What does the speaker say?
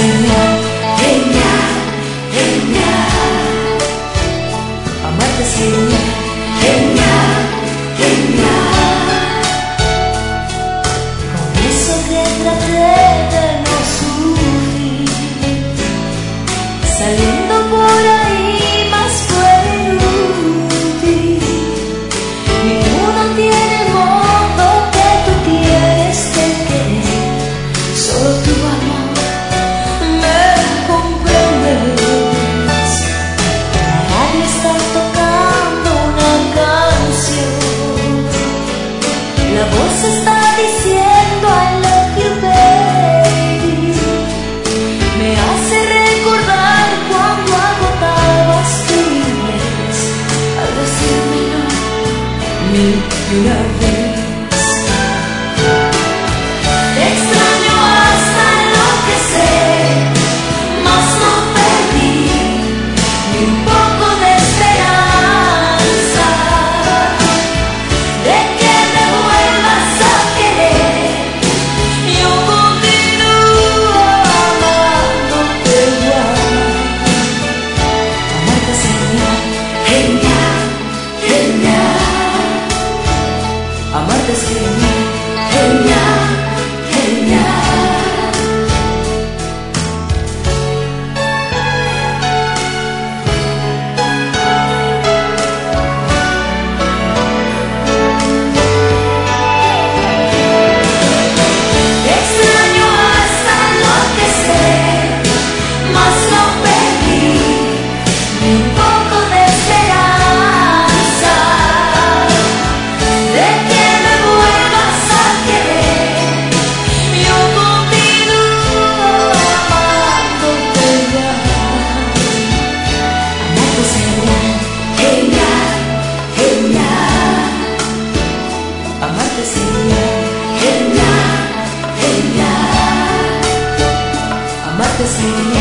genial, genial, genial. Amarte es genial, genial, genial. Con eso que traté de no sufrir, saliendo por ahí más fue inútil. Ninguno tiene el modo que tú tienes de querer. Solo tu amor me comprendes. La radio está tocando una canción, la voz está diciendo I love you baby. Me hace recordar cuando agotabas tu inglés al decírmelo mil y una vez. Te extraño hasta enloquecer, mas no perdí ni un poco de esperanza de que me vuelvas a querer. Yo continúo amándote igual. Amarte es genial, genial, genial. Amarte es genial, genial, genial. Te extraño hasta enloquecer, mas no perdí ni un poco de esperanza de que me vuelvas a querer. Yo continúo amándote igual. Amarte es genial, genial, genial. Amarte es genial, genial, genial. Amarte es genial.